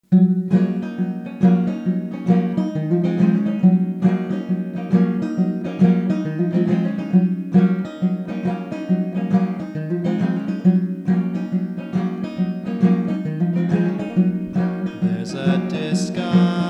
There's a disguise,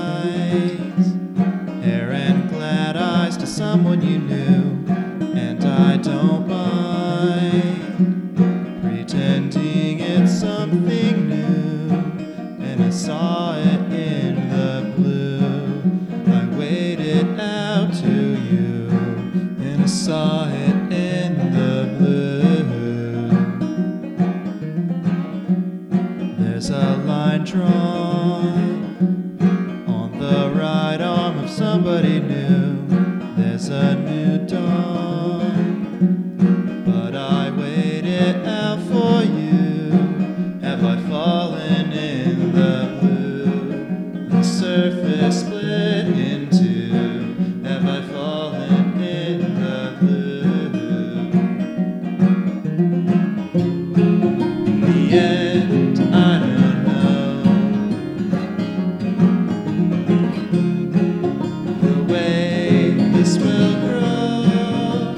hair and glad eyes to someone you knew, and I don't mind pretending it's something new. And I saw it in the blue. I waited out to you, and I saw it in the blue. There's a line drawn on the right arm of somebody new. There's a new dawn, but I waited out for you. Have I fallen in the blue? The surface split in two. Have I fallen in the blue? In the end, I don't know the way this will grow.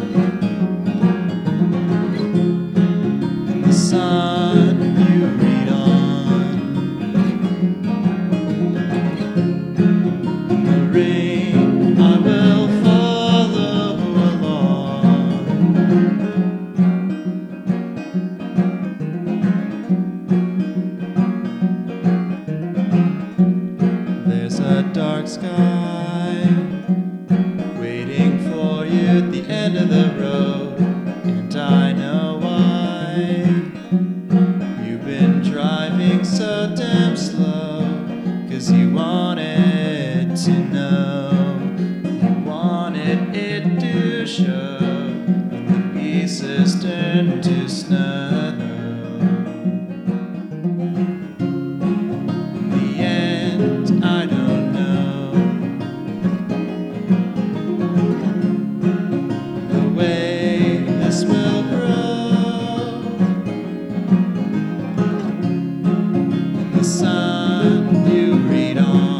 In the sun you read on, in the rain I will follow along. There's a dark sky waiting for you at the end of the road, and I know why. You've been driving so damn slow, 'cause you wanted to know. You wanted it to show when the pieces turn to snow. In the end, I don't know the way this will grow. In the sun you read on.